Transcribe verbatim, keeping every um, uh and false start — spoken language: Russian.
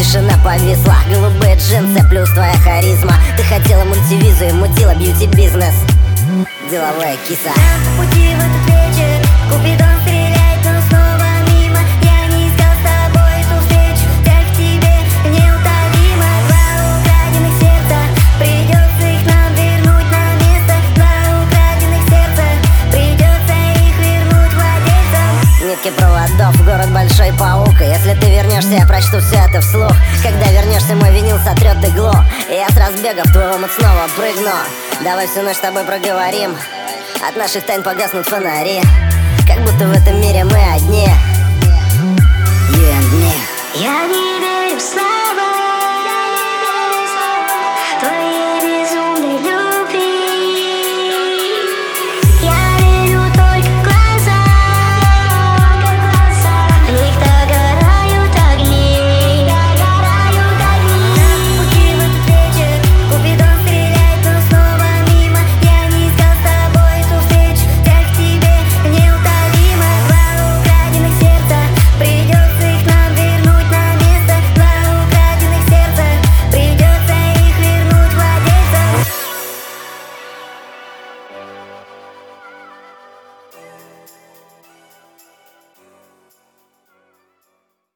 тишина повисла. Голубые джинсы плюс твоя харизма. Ты хотела мультивизу и мутила бьюти-бизнес. Деловая киса. На пути в этот вечер Купидон стреляет, но снова мимо. Я не искал с тобой эту встречу, так к тебе неутолимо. Два украденных сердца, придется их нам вернуть на место. Два украденных сердца, придется их вернуть владельцам. Нитки проводов, город большой паук. И если ты вернешься, я прочту все это вслух. Когда вернешься, мой винил сотрет иглу, и я с разбега в твой омут снова прыгну. Давай всю ночь с тобой проговорим. От наших тайн погаснут фонари, как будто в этом мире мы одни.